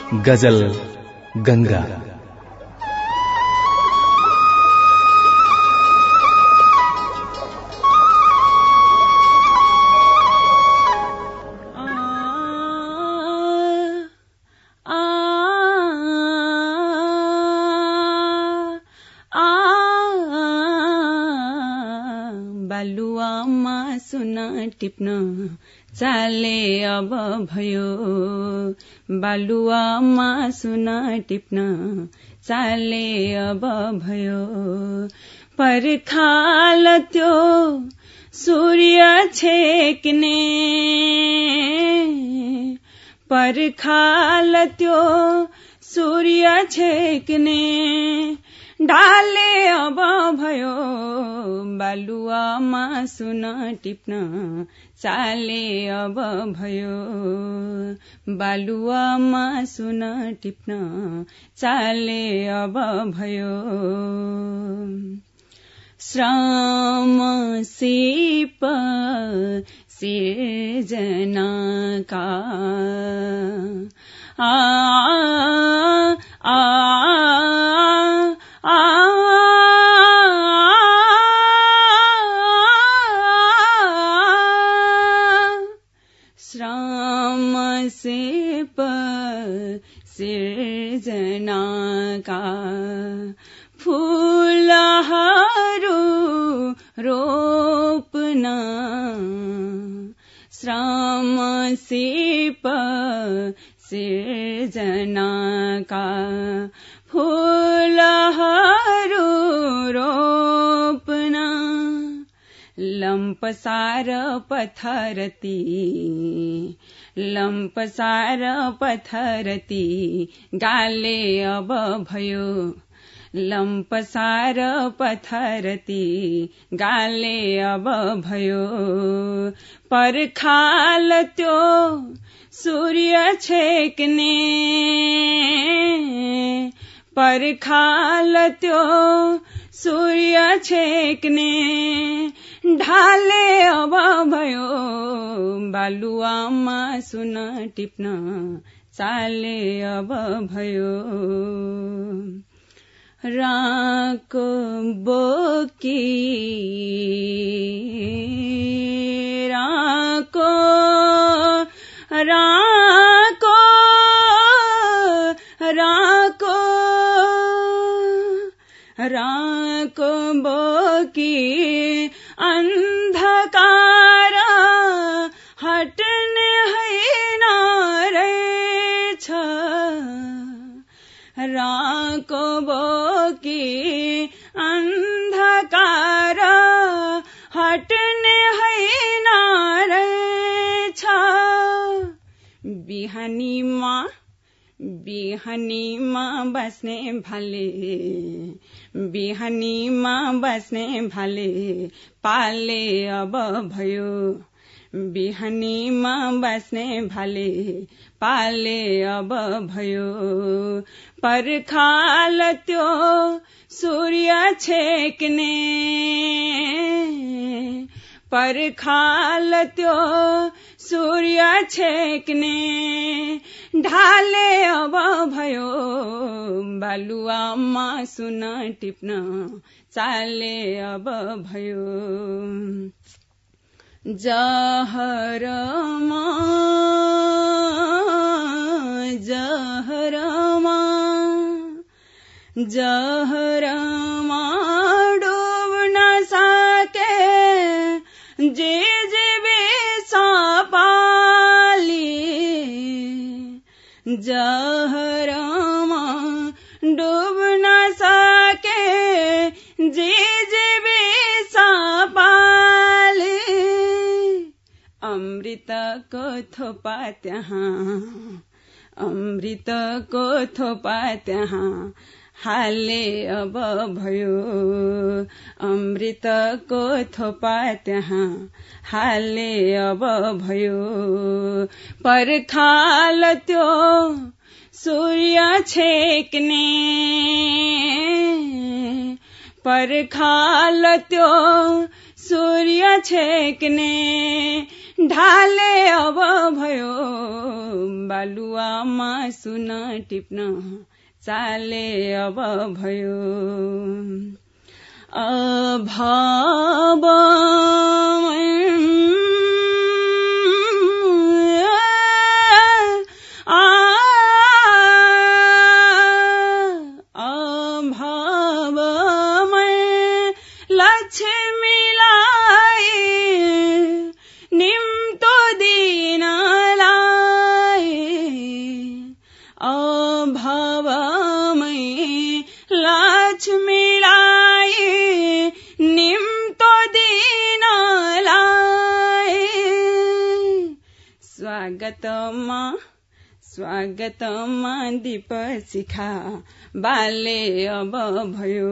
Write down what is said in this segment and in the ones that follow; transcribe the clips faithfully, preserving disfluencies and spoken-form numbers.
गजल गंगा। बालुवामा सुन टिप्न चाले अब भयो, बालुवामा सुन टिप्न चाले अब भयो। पर्खाल त्यो सूर्य छेक्ने, पर्खाल त्यो सूर्य छेक्ने ढाले अब भयो, बालुवामा सुन टिप्न चाले अब भयो, बालुवामा सुन टिप्न चाले अब भयो। श्रम सिप सिर्जनाका आ आ सिर्जनाका फूलहरू रोप्न, श्रम सिप सिर्जनाका फूलहरू रोप्न। लम्पसार पथरती, लम्पसार पथरती गाले अब भयो, लम्पसार पथरती गाले अब भयो। पर्खाल त्यो सूर्य छेक्ने, पर्खाल त्यो सूर्य छेक्ने ढाले अब भयो, बालुवामा सुन टिप्न चाले अब भयो। राको बोकी राको राको राको राको बोकी अन्धकार हट्ने हैन रहेछ, राको बोकी अन्धकार हट्ने हैन रहेछ। बिहानीमा बिहानीमा बस्ने भाले, बिहानीमा बस्ने भाले पाले अब भयो, बिहानीमा बस्ने भाले पाले अब भयो। पर्खाल त्यो सूर्य छेक्ने, पर्खाल त्यो सूर्य छेक्ने ढाले अब भयो, बालुवामा सुन टिप्न चाले अब भयो। जहरमा जहरमा जहरमा डुब्न सके जे जे बेसपाली, जहरमा डुब्न सके जे जे बेसपाली। अमृतको थोपा त्यहाँ, अमृतको थोपा त्यहाँ हाले अब भयो, अमृतको थोपा त्यहाँ हाले अब भयो। पर्खाल त्यो सूर्य छेक्ने, पर्खाल त्यो सूर्य छेक्ने ढाले अब भयो, बालुवामा सुन टिप्न चाले अब भयो अभाव स्वागतमा स्वागतमा दीप शिखा बाले अब भयो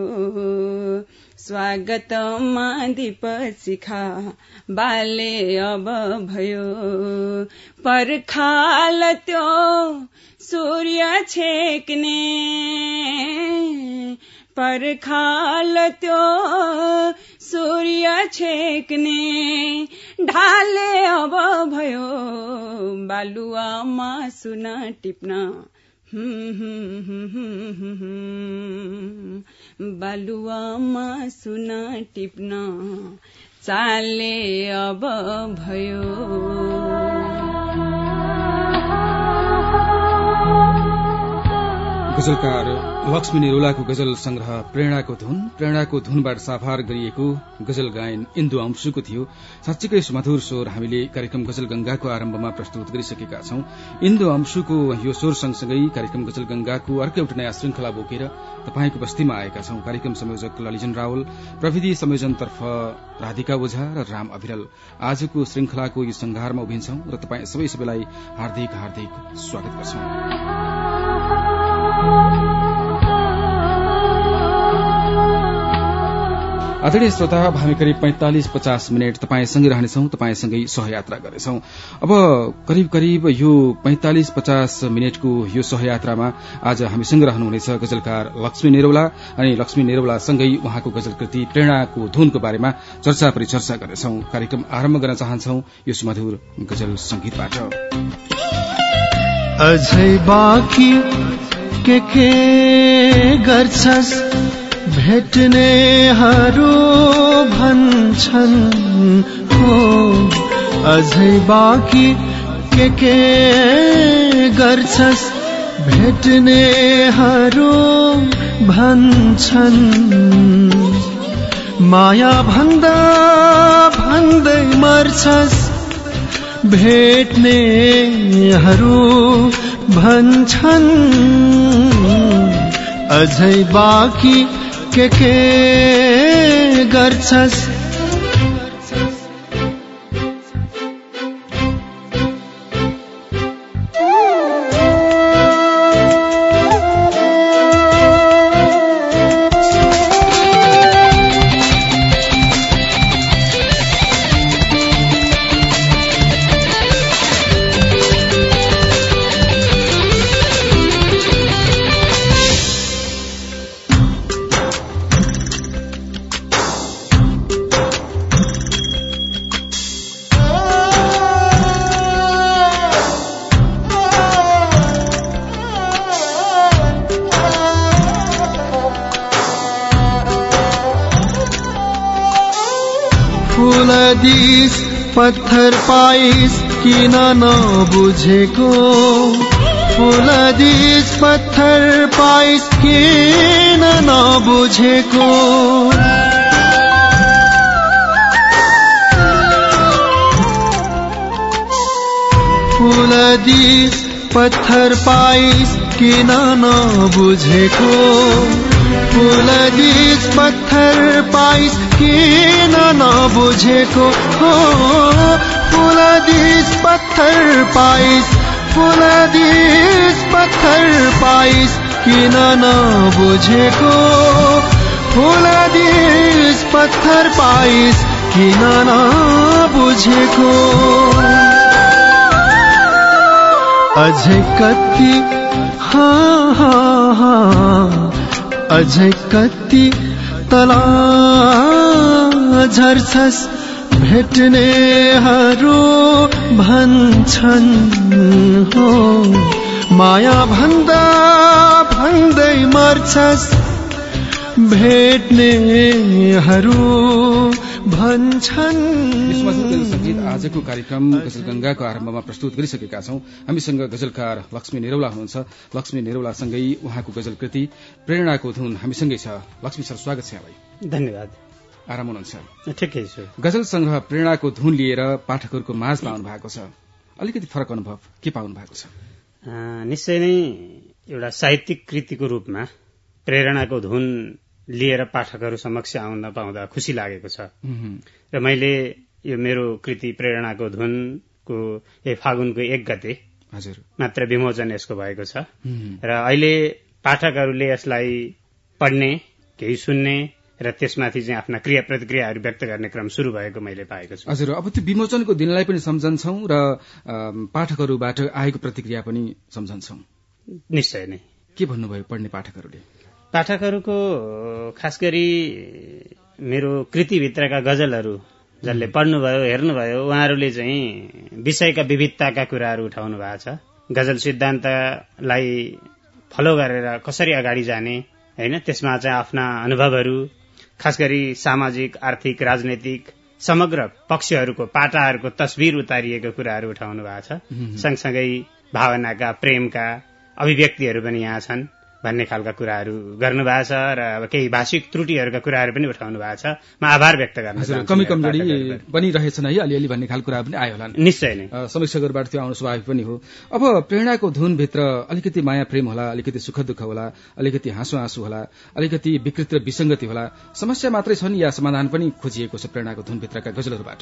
स्वागतमा दीप शिखा बाले अब भयो पर्खाल त्यो सूर्य छेक्ने पर्खाल त्यो सूर्य छेक्ने ढाले अब भयो बालुवामा सुन टिप्न बालुवामा सुन टिप्न चाले अब भयो गजलकार लक्ष्मी निरौलाको गजल संग्रह प्रेरणाको धुन प्रेरणाको धुनबाट साभार गरिएको गजल गायन इन्दु अंशुको थियो। साँच्चीकै सुमधुर स्वर हामीले कार्यक्रम गजल गंगाको आरम्भमा प्रस्तुत गरिसकेका छौं। इन्दु अंशुको यो स्वर सँगसँगै कार्यक्रम गजल गंगाको अर्को एउटा नयाँ श्रृंखला बोकेर तपाईको बस्तीमा आएका छौं। कार्यक्रम संयोजक ललिजन रावल, प्रविधि संयोजनतर्फ राधिका ओझा र राम अभिरल। आजको श्रृंखलाको यो संघारमा उभिन्छौं र तपाई सबै सबैलाई हार्दिक हार्दिक स्वागत गर्छौं। आदरणीय श्रोता, हामी करिब पैंतालिस पचास मिनट तपाईसँगै रहनेछौं, तपाईसँगै सहयात्रा गर्नेछौं। अब करिब करिब यो पैंतालिस पचास मिनटको यो सहयात्रामा आज हामीसँग रहनुहुनेछ गजलकार लक्ष्मी निरौला अनि लक्ष्मी निरौलासँगै उहाँको गजल कृति प्रेरणाको धुनको बारेमा चर्चा परिचर्चा गर्नेछौं। कार्यक्रम आरम्भ गर्न चाहन्छौं यो सुमधुर गजल संगीतबाट। अझै बाँकी के के गर्छस् भेट्नेहरू भन्छन् हो अझै बाँकी के के गर्छस् भेट्नेहरू भन्छन् माया भन्दा भन्दै मर्छस् भेट्नेहरू भन्छन् अझै बाँकी के के गर्छस् फुलदिस पत्थर पाइस किन नबुझेको फुलदिस पत्थर पाइस किन नबुझेको फुलदिस पत्थर पाइस किन नबुझेको फुलदिस पत्थर पाइस किन नबुझेको हो फुलदिस पत्थर पाइस फुलदिस पत्थर पाइस किन नबुझेको फुलदिस पत्थर पाइस किन नबुझेको अझै कति हा हा हा अझै कति तला झर्छस् भेट्नेहरू भन्छन् हो माया भन्दा भन्दै मर्छस् भेट्नेहरू भन्छन्। संगीत आजको कार्यक्रम गजल गंगाको आरम्भमा प्रस्तुत गरिसकेका छौं। हामीसँग गजलकार लक्ष्मी निरौला हुनुहुन्छ। लक्ष्मी निरौलासँगै उहाँको गजल कृति प्रेरणाको धुन हामीसँगै छ। लक्ष्मी सर, स्वागत छ यहाँलाई। धन्यवाद। आराम हुनुहुन्छ? ठिकै छु। गजल संग्रह प्रेरणाको धुन लिएर पाठकहरूको माझमा आउनु भएको छ, अलिकति फरक अनुभव के पाउनु भएको छ? निश्चय नै एउटा साहित्यिक कृतिको रूपमा प्रेरणाको धुन लिएर पाठकहरू समक्ष आउन पाउँदा खुसी लागेको छ। र मैले यो मेरो कृति प्रेरणाको धुनको यो फागुनको एक गते हजुर मात्र विमोचन यसको भएको छ। र अहिले पाठकहरूले यसलाई पढ्ने, केही सुन्ने र त्यसमाथि चाहिँ आफ्ना क्रिया प्रतिक्रियाहरू व्यक्त गर्ने क्रम शुरू भएको मैले पाएको छु। हजुर, अब त्यो विमोचनको दिनलाई पनि सम्झन्छौं र पाठकहरूबाट आएको प्रतिक्रिया पनि सम्झन्छौं। निश्चय नै। के भन्नुभयो पढ्ने पाठकहरूले? पाठकहरूको खास गरी मेरो कृतिभित्रका गजलहरू जसले पढ्नुभयो, हेर्नुभयो, उहाँहरूले चाहिँ विषयका विविधताका कुराहरू उठाउनु भएको छ। गजल सिद्धान्तलाई फलो गरेर कसरी अगाडि जाने, होइन, त्यसमा चाहिँ आफ्ना अनुभवहरू, खास गरी सामाजिक, आर्थिक, राजनैतिक समग्र पक्षहरूको, पाटाहरूको तस्बिर उतारिएको कुराहरू उठाउनु भएको छ। सँगसँगै भावनाका, प्रेमका अभिव्यक्तिहरू पनि यहाँ छन् भन्ने खालका कुराहरू गर्नुभएको छ र अब केही भाषिक त्रुटिहरूका कुराहरू पनि उठाउनु भएको छ। म आभार व्यक्त गर्न चाहन्छु। कमी कमजोरी पनि रहेछन् है, अलिअलि भन्ने खालको कुरा पनि आयो होला। निश्चय नै समीक्षकहरूबाट त्यो आउनु स्वाभाविक पनि हो। अब प्रेरणाको धुनभित्र अलिकति माया प्रेम होला, अलिकति सुख दुःख होला, अलिकति हाँसो आँसु होला, अलिकति विकृति र विसङ्गति होला। समस्या मात्रै छन् या समाधान पनि खोजिएको छ प्रेरणाको धुनभित्रका गजलहरूबाट?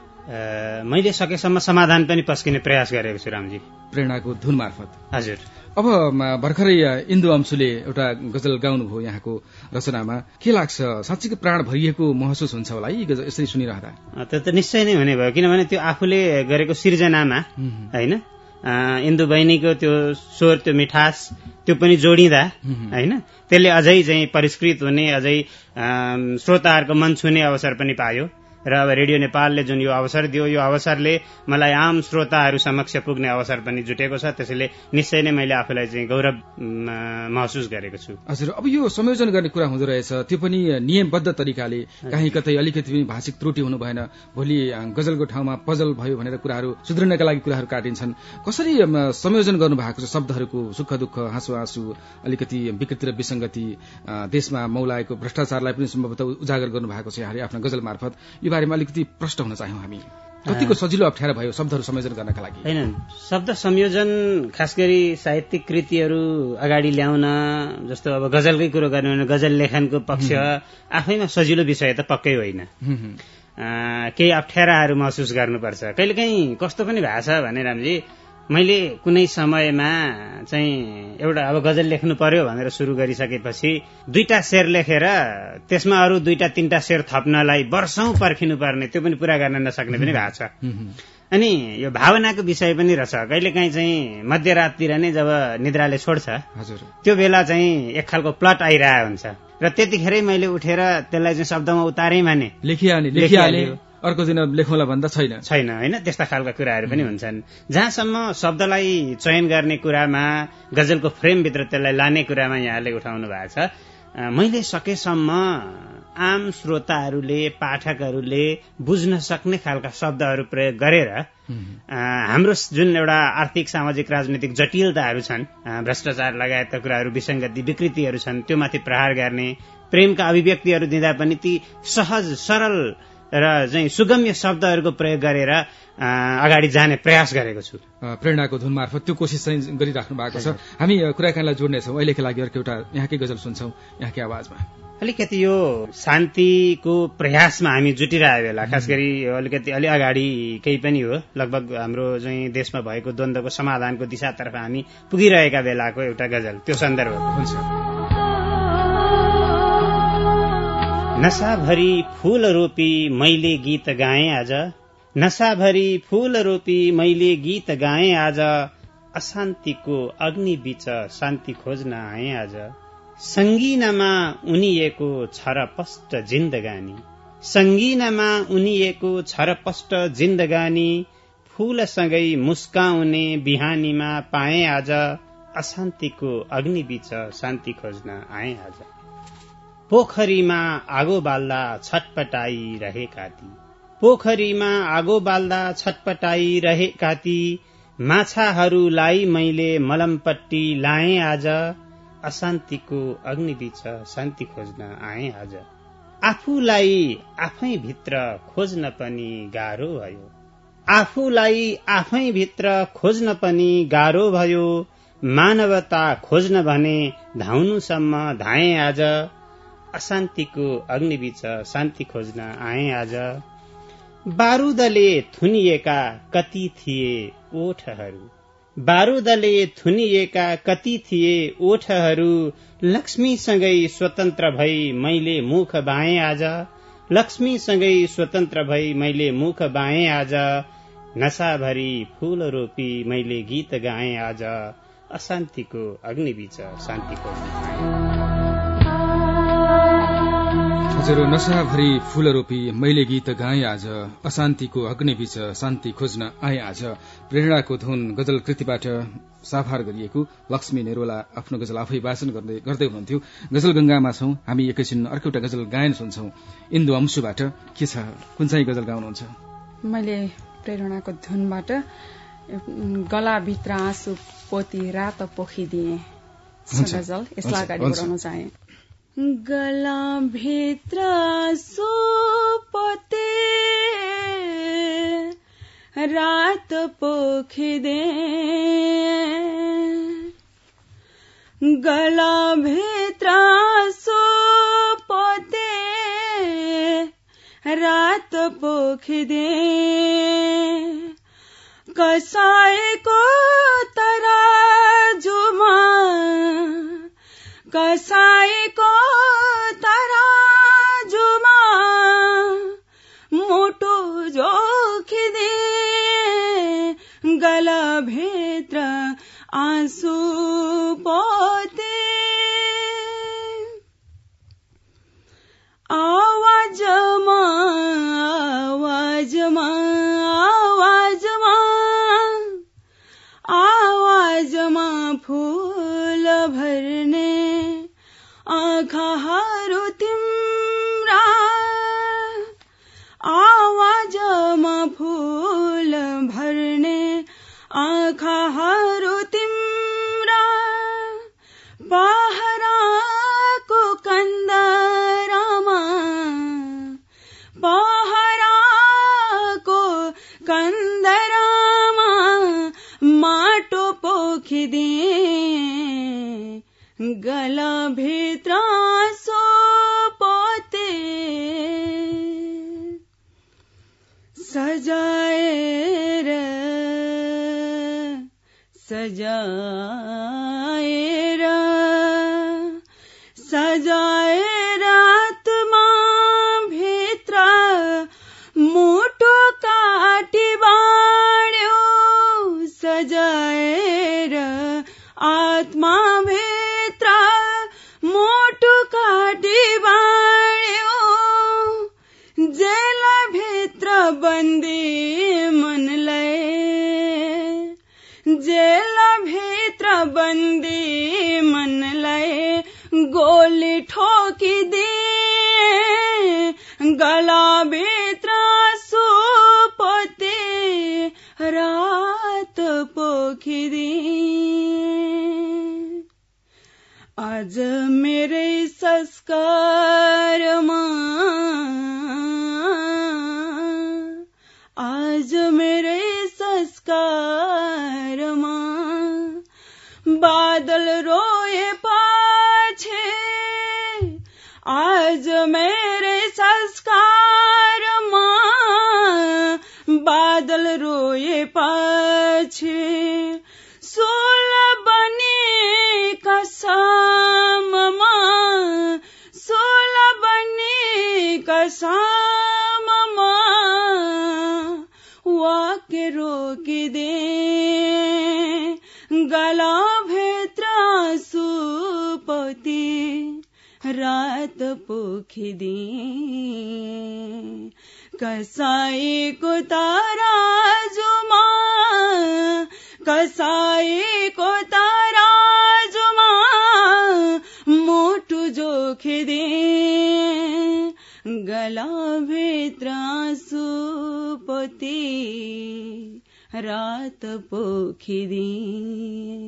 मैले सकेसम्म समाधान पनि पस्किने प्रयास गरेको छु रामजी, प्रेरणाको धुन मार्फत। हजुर। अब भर्खरै इन्दु अंशुले एउटा गजल गाउनुभयो यहाँको रचनामा, के लाग्छ? साँच्चीकै प्राण भरिएको महसुस हुन्छ होला है यसरी सुनिरहँदा? त्यो त निश्चय नै हुने भयो, किनभने त्यो आफूले गरेको सिर्जनामा होइन, इन्दु बहिनीको त्यो स्वर, त्यो मिठास, त्यो पनि जोडिँदा होइन, त्यसले अझै चाहिँ परिष्कृत हुने, अझै श्रोताहरूको मन छुने अवसर पनि पायो। र अब रेडियो नेपालले जुन यो अवसर दियो, यो अवसरले मलाई आम श्रोताहरू समक्ष पुग्ने अवसर पनि जुटेको छ। त्यसैले निश्चय नै मैले आफूलाई चाहिँ गौरव महसुस गरेको छु। हजुर, अब यो संयोजन गर्ने कुरा हुँदो रहेछ, त्यो पनि नियमबद्ध तरिकाले, कहीँ कतै अलिकति पनि भाषिक त्रुटि हुनु भएन, भोलि गजलको ठाउँमा पजल भयो भनेर कुराहरू सुध्रिनका लागि कुराहरू काटिन्छन्। कसरी संयोजन गर्नु भएको छ शब्दहरूको, सुख दुःख, हाँसो आँसु, अलिकति विकृति र विसङ्गति, देशमा मौलाएको भ्रष्टाचारलाई पनि सम्भवतः उजागर गर्नु भएको छ यहाँले आफ्ना गजल मार्फत। यो बारेमा अलिकति प्रश्न हुन चाह्यौं हामी। कतिको सजिलो अप्ठ्यारो भयो शब्दहरू संयोजन गर्नका लागि? हैन, शब्द संयोजन खास गरी साहित्यिक कृतिहरू अगाडि ल्याउन, जस्तो अब गजलकै कुरो गर्ने भने गजल लेखनको पक्ष आफैमा सजिलो विषय त पक्कै होइन। केही अप्ठ्याराहरू महसुस गर्नुपर्छ। कहिलेकाहीँ कस्तो पनि भएको छ भने रामजी, मैले कुनै समयमा चाहिँ एउटा अब गजल लेख्नु पर्यो भनेर सुरु गरिसकेपछि दुईटा शेर लेखेर त्यसमा अरू दुईटा तीनटा शेर थप्नलाई वर्षौं पर्खिनु पर्ने, त्यो पनि पूरा गर्न नसक्ने पनि भएको छ। अनि यो भावनाको विषय पनि रहेछ। कहिलेकाहीँ चाहिँ मध्यराततिर नै जब निद्राले छोड्छ, हजुर, त्यो बेला चाहिँ एक खालको प्लट आइरहेको हुन्छ र त्यतिखेरै मैले उठेर त्यसलाई चाहिँ शब्दमा उतारै माने, लेखिहाले लेखिहाले अर्को दिन लेखौँला भन्दा छैन छैन होइन, त्यस्ता खालका कुराहरू पनि हुन्छन्। जहाँसम्म शब्दलाई चयन गर्ने कुरामा, गजलको फ्रेमभित्र त्यसलाई लाने कुरामा यहाँले उठाउनु भएको छ, मैले सकेसम्म आम श्रोताहरूले, पाठकहरूले बुझ्न सक्ने खालका शब्दहरू प्रयोग गरेर हाम्रो जुन एउटा आर्थिक, सामाजिक, राजनैतिक जटिलताहरू छन्, भ्रष्टाचार लगायतका कुराहरू, विसङ्गति, विकृतिहरू छन्, त्योमाथि प्रहार गर्ने, प्रेमका अभिव्यक्तिहरू दिँदा पनि ती सहज, सरल र चाहिँ सुगम्य शब्दहरूको प्रयोग गरेर अगाडि जाने प्रयास गरेको छु। प्रेरणाको धुन मार्फत त्यो कोसिस चाहिँ गरिराख्नु भएको छ। हामी कुराकानीलाई जोड्नेछौँ। अहिलेका लागि अर्को एउटा यहाँकै गजल सुन्छौँ, यहाँकै आवाजमा। अलिकति यो शान्तिको प्रयासमा हामी जुटिरहेको बेला, खास गरी अलिकति अलि अगाडि केही पनि हो, लगभग हाम्रो चाहिँ देशमा भएको द्वन्द्वको समाधानको दिशातर्फ हामी पुगिरहेका बेलाको एउटा गजल, त्यो सन्दर्भ हुन्छ। नशाभरी फूल रोपी मैले गीत गाएँ आज, नशाभरी फूल रोपी मैले गीत गाएँ आज, अशान्तिको अग्नि बीच शान्ति खोज्न आएँ आज। संगीनमा उनिएको छरपष्ट जिन्दगानी, संगीनमा उनिएको छरपष्ट जिन्दगानी, फूलसँगै मुस्काउने बिहानीमा पाएँ आज, अशान्तिको अग्निबीच शान्ति खोज्न आए आज। पोखरीमा आगो बाल्दा छटपटाइरहेका ती पोखरीमा आगो बाल्दा छटपटाइरहेका ती माछाहरूलाई मैले मलमपट्टी लाएँ आज। अशान्तिको अग्निबीच शान्ति खोज्न आए आज। आफूलाई आफै भित्र खोज्न पनि गाह्रो भयो आफूलाई आफै भित्र खोज्न पनि गाह्रो भयो। मानवता खोज्न भने धाउनुसम्म धाए आज। अशान्तिको अग्निबीच शान्ति खोज्न आए आज। बारूदले थुनिएका कति थिए ओठहरू बारूदले थुनिएका कति थिए ओठहरू लक्ष्मीसँगै स्वतन्त्र भई मैले मुख बाएँ आज। लक्ष्मीसँगै स्वतन्त्र भई मैले मुख बाएँ आज। नशाभरी फूल रोपी मैले गीत गाएँ आज। अशान्तिको अग्निबीच शान्ति खोज्न हजुर नशाभरी फूल रोपी मैले गीत गाएँ आज। अशान्तिको अग्निबीच शान्ति खोज्न आए आज। प्रेरणाको धुन गजल कृतिबाट साभार गरिएको लक्ष्मी नेरोला आफ्नो गजल आफै वाचन गर्दै गर्दै हुनुहुन्थ्यो। गजल गंगामा छौं हामी। एकैछिन अर्को एउटा गजल गायन सुन्छौं इन्दु अंशुबाट। के छ कुन चाहिँ गजल गाउनुहुन्छ? मैले प्रेरणाको धुनबाट गलाभित्र आँसु पोती रात पोखिदिए गजल यसलाई अगाडि बढाउन चाहे। गलाभित्र आँसु पोती रात पोखिदिए गलाभित्र आँसु पोती रात पोखिदिए कसाईको तराजुमा कसाईको तराजुमा मुटु जोखिदिए गलाभित्र आँसु पोते आवाजमा आवाजमा आवाजमा आवाजमा फूल भर्ने आँखाहरू तिम्रा आवाजमा फूल भर्ने आँखाहरू तिम्रा पहराको कन्दरामा पहराको कन्दरामा माटो पोखिदिए गलाभित्र आँसु पोते सजाएर सजाएर सजाएर आत्मा भित्र मुटु काटी बाँड्यो सजाएर आत्मा भित्र मुटु काटी बाँड्यो जेल भित्र बन्दी मनलाई जेल भित्र बन्दी मनलाई गोली ठोकिदिए गलाभित्र आँसु पोते रात पोखिदिए आज मेरै संस्कारमा आज मेरै संस्कारमा बादल रोए पछि आज मेरै संस्कारमा बादल रोए पछि सोल बने कसममा सोल बने कसममा वाक्य रोकिदे गलाभित्र आँसु पोती रात पोखिदिए कसाईको तराजुमा कसाईको तराजुमा गाला भित्र आँसु पोती रात पोखिदिए।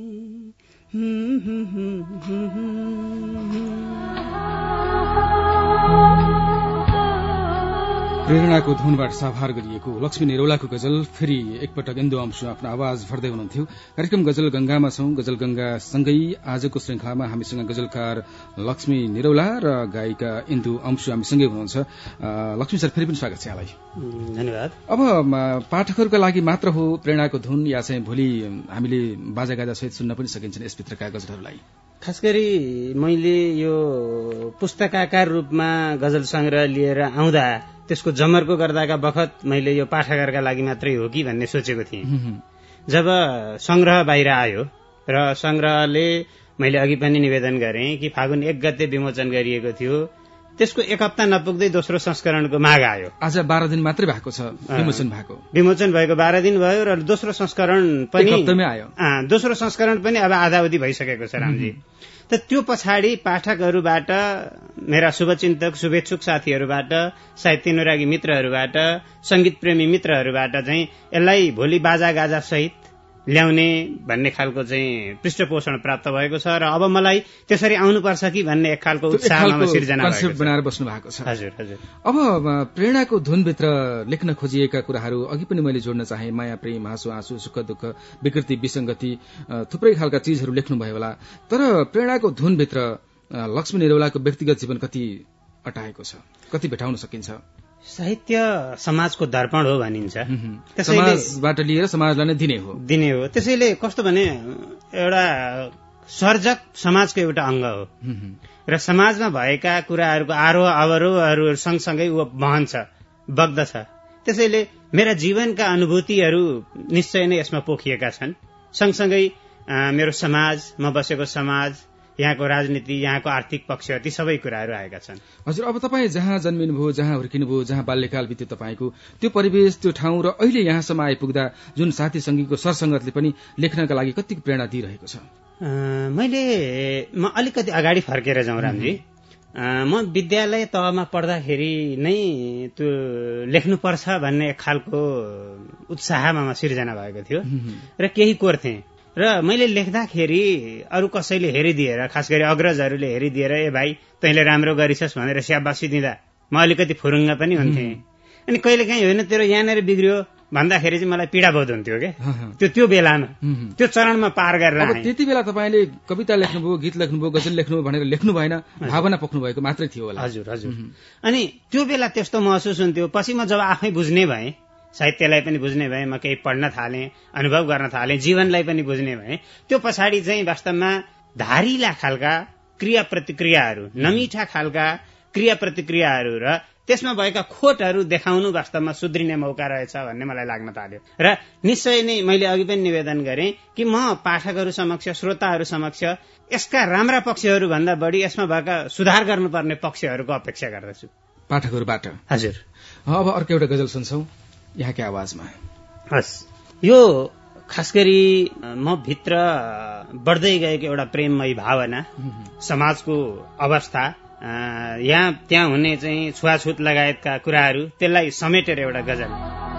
प्रेरणाको धुनबाट साभार गरिएको लक्ष्मी निरौलाको गजल फेरि एकपटक इन्दु अंशु आफ्नो आवाज भर्दै हुनुहुन्थ्यो। कार्यक्रम गजल गंगामा छौं। गजल गंगा सँगै आजको श्रृंखलामा हामीसँग गजलकार लक्ष्मी निरौला र गायिका इन्दु अंशु हामीसँगै हुनुहुन्छ। लक्ष्मी सर, फेरि पनि स्वागत छ यहाँलाई। धन्यवाद। अब पाठकहरूका लागि मात्र हो प्रेरणाको धुन या चाहिँ भोलि हामीले बाजागाजा सहित सुन्न पनि सकिन्छन् यसभित्रका गजलहरूलाई? खास गरी मैले यो पुस्तकाकार रूपमा गजल संग्रह लिएर आउँदा त्यसको जमर्को गर्दाका बखत मैले यो पाठकहरूका लागि मात्रै हो कि भन्ने सोचेको थिएँ। जब संग्रह बाहिर आयो र संग्रहले मैले अघि पनि निवेदन गरेँ कि फागुन एक गते विमोचन गरिएको थियो, त्यसको एक हप्ता नपुग्दै दोस्रो संस्करणको माग आयो। आज बाह्र दिन मात्रै भएको छ विमोचन भएको। विमोचन भएको बाह्र दिन भयो र दोस्रो संस्करण पनि हप्तामै आयो। दोस्रो संस्करण पनि अब आधावधि भइसकेको छ रामजी। त त्यो पछाडि पाठकहरूबाट, मेरा शुभचिन्तक शुभेच्छुक साथीहरूबाट, साहित्यानुरागी मित्रहरूबाट, संगीत प्रेमी मित्रहरूबाट चाहिँ यसलाई भोलि बाजा गाजा सहित ल्याउने भन्ने खालको चाहिँ पृष्ठपोषण प्राप्त भएको छ र अब मलाई त्यसरी आउनुपर्छ कि भन्ने एक खालको उत्साहमा सिर्जना कन्सेप्ट बनाएर बस्नु भएको छ। हजुर हजुर। अब प्रेरणाको धुनभित्र लेख्न खोजिएका कुराहरू अघि पनि मैले जोड्न चाहे। माया, प्रेम, हाँसो, आँसु, सुख दुःख, विकृति, विसंगति, थुप्रै खालका चीजहरू लेख्नुभयो होला। तर प्रेरणाको धुनभित्र लक्ष्मी निरौलाको व्यक्तिगत जीवन कति अटाएको छ, कति भेटाउन सकिन्छ? साहित्य समाजको दर्पण हो भनिन्छ। समाजबाट लिएर समाजलाई नै दिने हो दिने हो त्यसैले कस्तो भने एउटा सर्जक समाजको एउटा अंग हो र समाजमा भएका कुराहरूको आरोह अवरोहहरू सँगसँगै ऊ बहन्छ, बग्दछ। त्यसैले मेरा जीवनका अनुभूतिहरू निश्चय नै यसमा पोखिएका छन्। सँगसँगै मेरो समाज, म बसेको समाज, यहाँको राजनीति, यहाँको आर्थिक पक्ष, ती सबै कुराहरू आएका छन्। हजुर, अब तपाईँ जहाँ जन्मिनुभयो, जहाँ हुर्किनुभयो, जहाँ बाल्यकाल बित्यो तपाईँको, त्यो परिवेश, त्यो ठाउँ र अहिले यहाँसम्म आइपुग्दा जुन साथी संगीको सरसंगतले पनि लेख्नका लागि कति प्रेरणा दिइरहेको छ? मैले म अलिकति अगाडि फर्केर जाउँ रामजी। म विद्यालय तहमा पढ्दाखेरि नै त्यो लेख्नुपर्छ भन्ने एक खालको उत्साहमा म सिर्जना भएको थियो र केही कोर्थेँ र मैले लेख्दाखेरि अरू कसैले हेरिदिएर, खास गरी अग्रजहरूले हेरिदिएर ए भाइ तैँले राम्रो गरिछस् भनेर स्याबासी दिँदा म अलिकति फुरुङ्ग पनि हुन्थेँ। अनि कहिले काहीँ होइन तेरो यहाँनिर बिग्रियो भन्दाखेरि चाहिँ मलाई पीडा बोध हुन्थ्यो क्या। त्यो त्यो बेलामा त्यो चरणमा पार गरेर अब त्यति बेला तपाईँले कविता लेख्नुभयो, गीत लेख्नुभयो, गजल लेख्नुभयो भनेर लेख्नु भएन, भावना पोख्नु भएको मात्रै थियो होला। हजुर हजुर। अनि त्यो बेला त्यस्तो महसुस हुन्थ्यो। पछि म जब आफै बुझ्ने भएँ, साहित्यलाई पनि बुझ्ने भएँ, म केही पढ्न थालेँ, अनुभव गर्न थालेँ, जीवनलाई पनि बुझ्ने भएँ, त्यो पछाडि चाहिँ वास्तवमा धारिला खालका क्रिया प्रतिक्रियाहरू, नमिठा खालका क्रिया प्रतिक्रियाहरू र त्यसमा भएका खोटहरू देखाउनु वास्तवमा सुध्रिने मौका रहेछ भन्ने मलाई लाग्न थाल्यो। र निश्चय नै मैले अघि पनि निवेदन गरेँ कि म पाठकहरू समक्ष, श्रोताहरू समक्ष यसका राम्रा पक्षहरू भन्दा बढी यसमा भएका सुधार गर्नुपर्ने पक्षहरूको अपेक्षा गर्दछु पाठकहरूबाट। हजुर। अब अर्को एउटा गजल सुन्छौं यहाँकै आवाजमा। हस्, यो खास गरी म भित्र बढ्दै गएको एउटा प्रेममय भावना, समाजको अवस्था, यहाँ त्यहाँ हुने चाहिँ छुवाछुत लगायतका कुराहरू, त्यसलाई समेटेर एउटा गजल।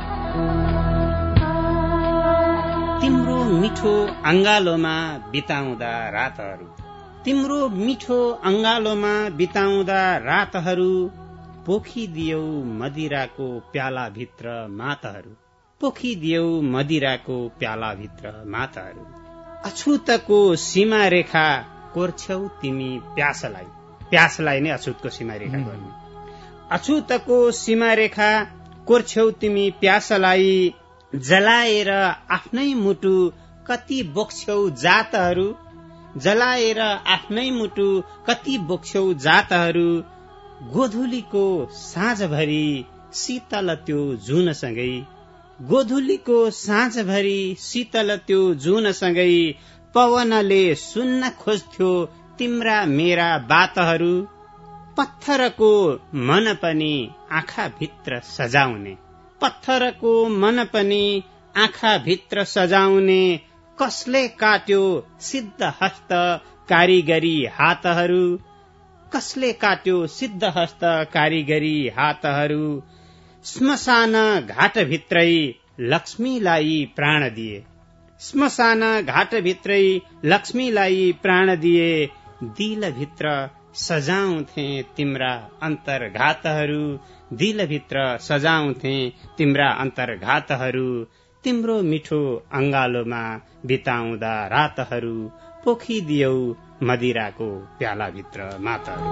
तिम्रो मिठो अंगालोमा बिताउँदा रातहरू, तिम्रो मिठो अंगालोमा बिताउँदा रातहरू, पोखिदियौ मदिराको प्यालाभित्र मातहरू, पोखिदियौ मदिराको प्यालाभित्र मातहरू, अछुतको सीमा रेखा कोर्छौ तिमी प्यासलाई, प्यासलाई नै अछुतको सीमा रेखा गर्नु, अछुतको सीमा रेखा कोर्छौ तिमी प्यासलाई, जलाएर आफ्नै मुटु कति बोक्छौ जातहरू, जलाएर आफ्नै मुटु कति बोक्छौ जातहरू, गोधुलीको साँझभरि शीतल त्यो जुनसँगै, गोधुलीको साँझभरि शीतल त्यो जुनसँगै, पवनले सुन्न खोज्थ्यो तिम्रा मेरा बातहरू, पत्थरको मन पनि आँखा भित्र सजाउने, पत्थरको मन पनि आँखा भित्र सजाउने, कसले काट्यो सिद्ध हस्त कारिगरी हातहरू, कसले काट्यो सिद्धहस्त कारिगरी हातहरू श्मशान घाटभित्रै लक्ष्मीलाई प्राण दिए श्मशान घाटभित्रै लक्ष्मीलाई प्राण दिए दिलभित्र सजाउँथे तिम्रा अन्तर्घातहरू दिलभित्र सजाउँथे तिम्रा अन्तर्घातहरू तिम्रो मिठो अंगालोमा बिताउँदा रातहरू पोखिदियौ मदिराको प्यालाभित्र मातहरू।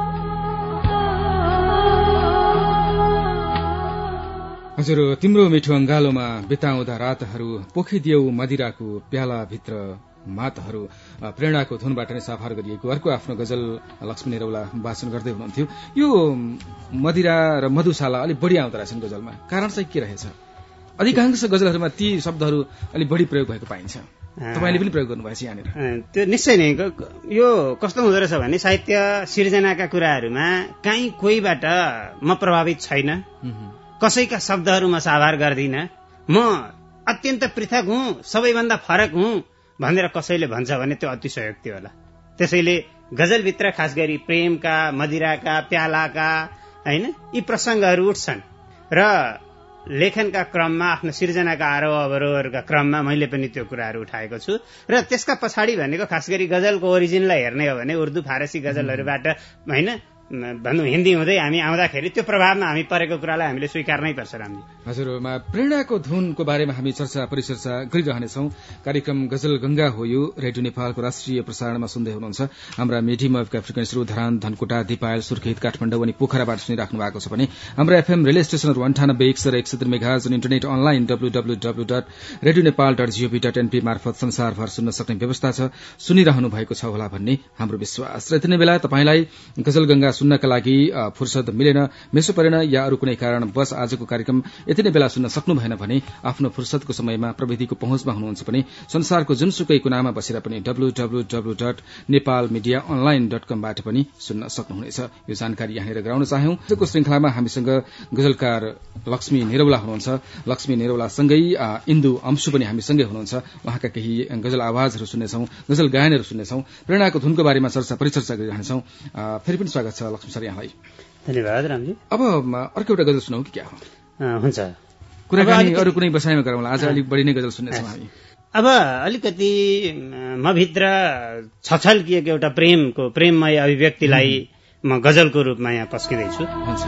हजुर, तिम्रो मिठो अंगालोमा बिताउँदा रातहरू पोखिदियौ मदिराको प्यालाभित्र मातहरू प्रेरणाको धुनबाट नै साफार गरिएको अर्को आफ्नो गजल लक्ष्मी निरौला वाचन गर्दै हुनुहुन्थ्यो। यो मदिरा र मधुशाला अलिक बढी आउँदो रहेछन् गजलमा, कारण चाहिँ के रहेछ? अधिकांश गजलहरूमा ती शब्दहरू अलिक बढी प्रयोग भएको पाइन्छ, तपाईँले पनि प्रयोग गर्नुभएछ यहाँनिर। त्यो निश्चय नै यो कस्तो हुँदो रहेछ भने साहित्य सिर्जनाका कुराहरूमा काहीँ कोहीबाट म प्रभावित छैन, कसैका शब्दहरू म साभार गर्दिन, म अत्यन्त पृथक हुँ, सबैभन्दा फरक हुँ भनेर कसैले भन्छ भने त्यो अतिशयोक्ति होला। त्यसैले गजलभित्र खास गरी प्रेमका, मदिराका, प्यालाका हैन यी प्रसंगहरू उठ्छन् र लेखनका क्रममा आफ्नो सिर्जनाका आरोह अवरोहका क्रममा मैले पनि त्यो कुराहरू उठाएको छु। र त्यसका पछाडि भनेको खास गरी गजलको ओरिजिनलाई हेर्ने हो भने उर्दू फारसी गजलहरूबाट हैन भन्नु हिन्दी हुँदै हामी आउँदाखेरि त्यो प्रभावमा हामी परेको कुरालाई हामीले स्वीकार्नै पर्छ। रामजी हजुरमा प्रेरणाको धुनको बारेमा हामी चर्चा परिचर्चा गरिरहनेछौँ। कार्यक्रम गजल गंगा हो यो रेडियो नेपालको राष्ट्रिय प्रसारणमा सुन्दै हुनुहुन्छ। हाम्रा मिडियम वेभका फ्रिक्वेन्सीहरू धरान, धनकुटा, दिपायल, सुर्खेत, काठमाडौँ अनि पोखराबाट सुनिराख्नु भएको छ भने हाम्रा एफएम रेडियो स्टेशनहरू अन्ठानब्बे एक सय एक सय तीन मेगाहर्ज अनि internet online W W W dot radio Nepal dot G O V dot NP मार्फत संसारभर सुन्न सक्ने व्यवस्था छ। सुनिरहनु भएको छ होला भन्ने हाम्रो विश्वास। र यति नै बेला तपाईलाई गजल गंगा सुन्नका लागि फुर्सद मिलेन, मेसो परेन या अरू कुनै कारण बस आजको कार्यक्रम यति नै बेला सुन्न सक्नु भएन भने आफ्नो फुर्सदको समयमा प्रविधिको पहुँचमा हुनुहुन्छ भने संसारको जुनसुकै कुनामा बसेर पनि W W W dot Nepal media online dot कमबाट पनि सुन्न सक्नुहुनेछ। यो जानकारी यहाँनिर गराउन चाह्यौं। आजको श्रृंखलामा हामीसँग गजलकार लक्ष्मी निरौला हुनुहुन्छ। लक्ष्मी निरौलासँगै इन्दु अंशु पनि हामीसँगै हुनुहुन्छ। उहाँका केही गजल आवाजहरू सुन्नेछौं, गजल गायनहरू सुन्नेछौं, प्रेरणाको धुनको बारेमा चर्चा परिचर्चा गरिरहनेछौं। फेरि पनि स्वागत छ लक्ष्मी सर यहाँलाई। धन्यवाद रामजी। अब अर्को एउटा गजल सुनाऊ कि क्या हो? हुन्छ, कुराकानी अरू कुनै बसाइमा गरौँला। आज अलिक बढी नै गजल सुन्नेछौँ हामी। अब अलिकति म भित्र छछल्किएको एउटा प्रेमको प्रेममय अभिव्यक्तिलाई म गजलको रूपमा यहाँ पस्किँदैछु।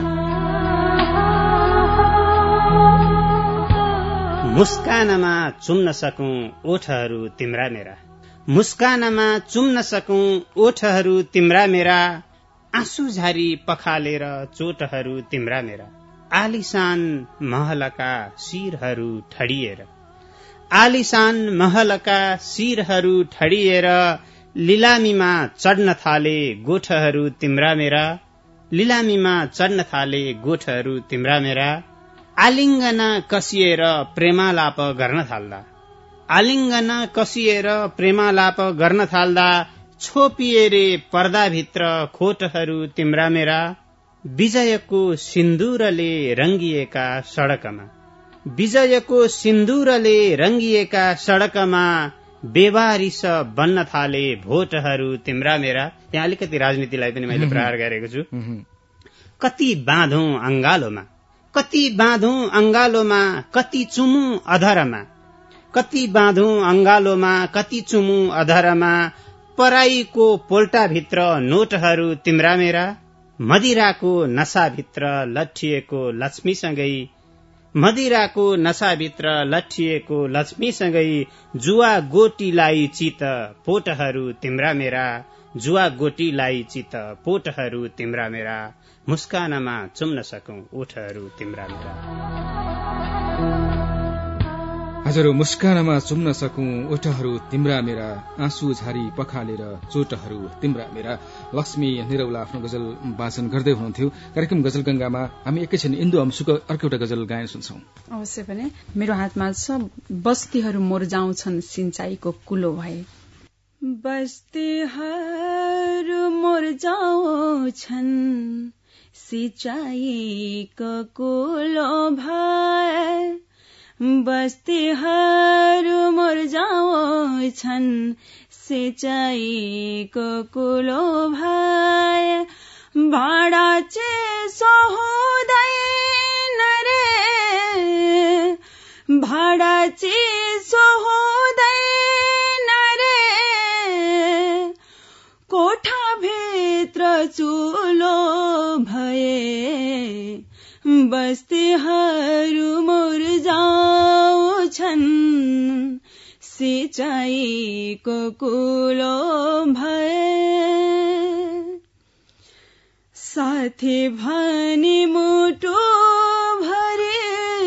मुस्कानमा चुम्न सकूं ओठहरू तिम्रा मेरा, मुस्कानमा चुम्न सकूं ओठहरू तिम्रा मेरा, आँसु झारी पखालेर चोटहरू तिम्रा मेरा, आलिशान महलका शिरहरू ठडिएर, आलिशान महलका शिरहरू ठडिएर, लिलामीमा चढ्न थाले गोठहरू तिम्रा मेरा, लिलामीमा चढ्न थाले गोठहरू तिम्रा मेरा, आलिङ्गन कसिएर प्रेमालाप गर्न थाल्दा, आलिङ्गन कसिएर प्रेमालाप गर्न थाल्दा, छोपिएरे पर्दाभित्र खोटहरू तिम्रा मेरा, विजयको सिन्दूरले रंगिएका सड़कमा, विजयको सिन्दूरले रंगिएका सड़कमा, बेवारिस बन्न थाले भोटहरू तिम्रा मेरा। यहाँ अलिकति राजनीतिलाई पनि मैले प्रहार गरेको छु। कति बाँधौं अंगालोमा, कति बाँधौं अंगालोमा, कति चुमु अधरमा, कति बाँधौं अंगालोमा, कति चुमु अधरमा, पराईको पोल्टाभित्र नोटहरू तिम्रा मेरा, मदिराको नशाभित्र लट्ठिएको लक्ष्मीसँगै, मदिराको नशाभित्र लट्ठिएको लक्ष्मीसँगै, जुवा गोटीलाई चित पोटहरू तिम्रा मेरा, जुवा गोटीलाई चित पोटहरू तिम्रा मेरा, मुस्कानमा चुम्न सकूं ओठहरू तिम्रा मेरा। हजुर, मुस्कानमा चुम्न सकूं ओठहरू तिम्रा मेरा, आँसु झारी पखालेर चोटहरू तिम्रा मेरा। लक्ष्मी निरौला आफ्नो गजल वाचन गर्दै हुनुहुन्थ्यो। कार्यक्रम गजल गंगामा हामी एकैछिन इन्दु अंशुको अर्को एउटा गजल गायन सुन्छौं। अवश्य पनि। मेरो हातमा छ बस्तीहरू मुर्जाउँछन् सिंचाईको कुलो भए, बस्तीहरू मुर्जाउँछन् सिंचाईको कुलो भए, बस्तीहरू मुर्जाउँछन् सिंचाईको कुलो भए, भाडा चिसो हुँदैन रे, भाडा चिसो हुँदैन रे, कोठाभित्र चुलो भए बस्तीहरू मुर्झाउँछन्, सिँचाइको कुलो भए। साथी भनी मुटु भरे,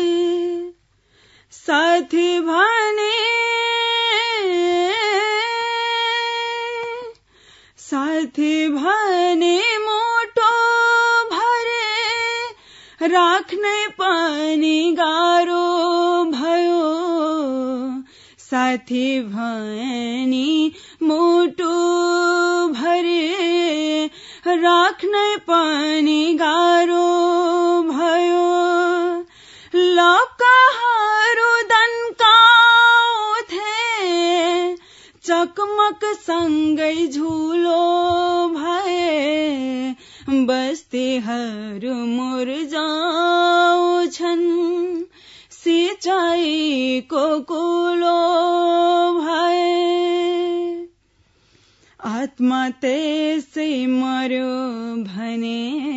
साथी भने साथी भने मुटु भरे, राख्नै पनि गाह्रो भयो। साथी भनी मुटु भरे, राख्नै पनि गाह्रो भयो। लप्काहरू दन्काउँथे, चकमक सँगै झुलो भए, बस्तीहरू मुर्झाउँछन्, सिँचाइको कुलो भए। आत्मा त्यसै मर्यो भने,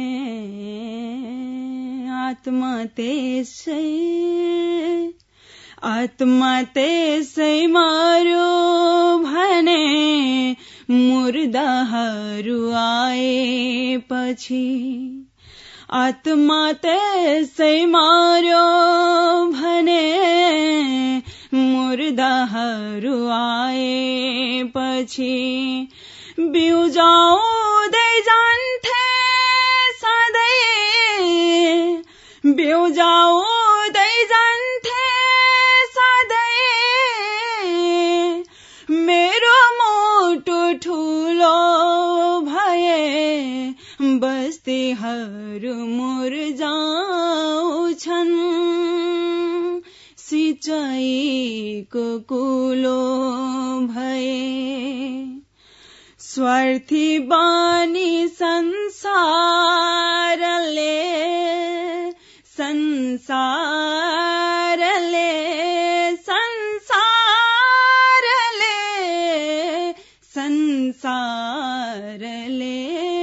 आत्मा त्यसै आत्मा त्यसै मर्यो भने, मुर्दाहरू आएपछि। आत्मा त्यसै मर्यो भने, मुर्दाहरू आएपछि। बिउजाउँदै जान्थे सधैँ, बिउजाउँदै जान्थे सधैँ, मेरो मुटु ठुलो भए, बस्तीहरू मुर्झाउँछन्, सिँचाइको कुलो भए। स्वार्थी बानी संसारले, संसारले संसारले संसारले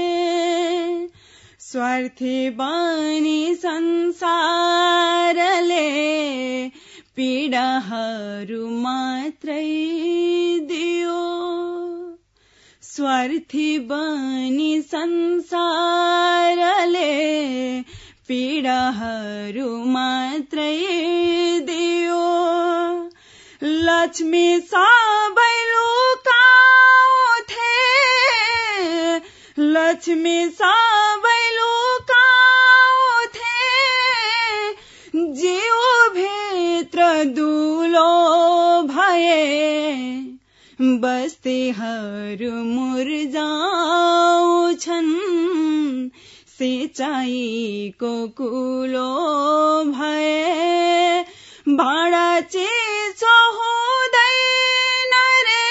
स्वार्थी बानी संसारले, पीडाहरू मात्रै दियो। स्वार्थी बनी संसारले, पीडाहरू मात्रै दियो। लक्ष्मी सबै लुकाउँथे, लक्ष्मी सबै लुकाउँथे, जीवभित्र दुलो भए, बस्तीहरू मुर्झाउँछन्, सिँचाइको कुलो भए। भाडा चिसो हुँदैन रे,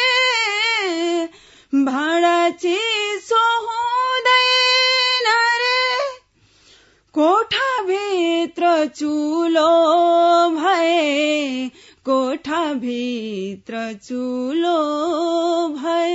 भाडा चिसो हुँदैन रे, कोठाभित्र चुलो भए, कोठाभित्र चुलो भए।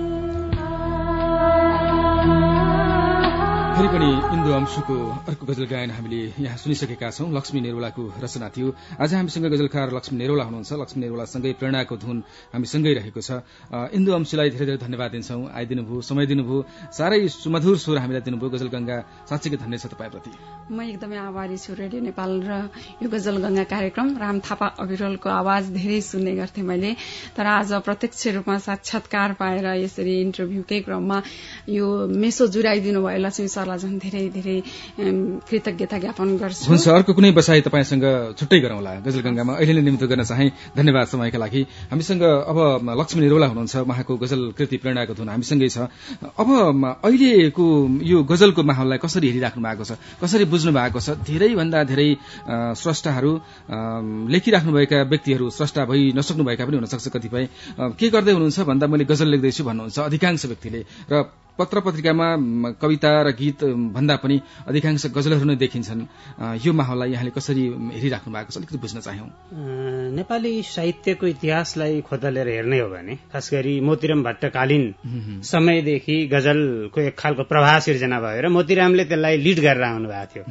फेरि पनि इन्दु अंशुको अर्को गजल गायन हामीले यहाँ सुनिसकेका छौं। लक्ष्मी नेरौलाको रचना थियो। आज हामीसँग गजलकार लक्ष्मी नेरौला हुनुहुन्छ। लक्ष्मी नेरौलासँगै प्रेरणाको धुन हामीसँगै रहेको छ। इन्दु अंशुलाई धेरै धेरै धन्यवाद दिन्छौं। आइदिनुभयो, समय दिनुभयो, साह्रै सुमधुर स्वर हामीलाई दिनुभयो। गजल गंगा साँच्चीकै धन्य छ तपाईप्रति। म एकदमै आभारी छु रेडियो नेपाल र यो गजल गंगा कार्यक्रम। राम थापा अविरलको आवाज धेरै सुन्ने गर्थे मैले, तर आज प्रत्यक्ष रूपमा साक्षात्कार पाएर यसरी इन्टरभ्यूकै क्रममा यो मेसो जुराइदिनु भयो लक्ष्मी सरलाई झन् धेरै धेरै कृतज्ञता ज्ञापन गर्छु। हुन्छ, अर्को कुनै बसाई तपाईसँग छुट्टै गरौँला गजल गंगामा। अहिले नै निम्तो गर्न चाहे। धन्यवाद समयका लागि। हामीसँग अब लक्ष्मी नेरौला हुनुहुन्छ। उहाँको गजल कृति प्रेरणाको धुन हामीसँगै छ। अब अहिलेको यो गजलको माहौललाई कसरी हेरिराख्नु भएको छ, कसरी बुझ्नु भएको छ? धेरै भन्दा धेरै स्रष्टाहरू, लेखिराख्नुभएका व्यक्तिहरू स्रष्टा भई नसक्नुभएका पनि हुन सक्छ कतिपय। के गर्दै हुनुहुन्छ भन्दा मैले गजल लेख्दैछु भन्नुहुन्छ अधिकांश व्यक्तिले, र पत्र पत्रिकामा कविता र गीत भन्दा पनि अधिकांश गजलहरू नै देखिन्छन्। यो माहौललाई यहाँले कसरी हेरिराख्नु भएको छ अलिकति बुझ्न चाह्यौं। नेपाली साहित्यको इतिहासलाई खोतलेर हेर्ने हो भने खास गरी मोतीराम भट्टकालीन समयदेखि गजलको एक खालको प्रवाह सिर्जना भयो र मोतीरामले त्यसलाई लिड गरेर आउनु भएको थियो।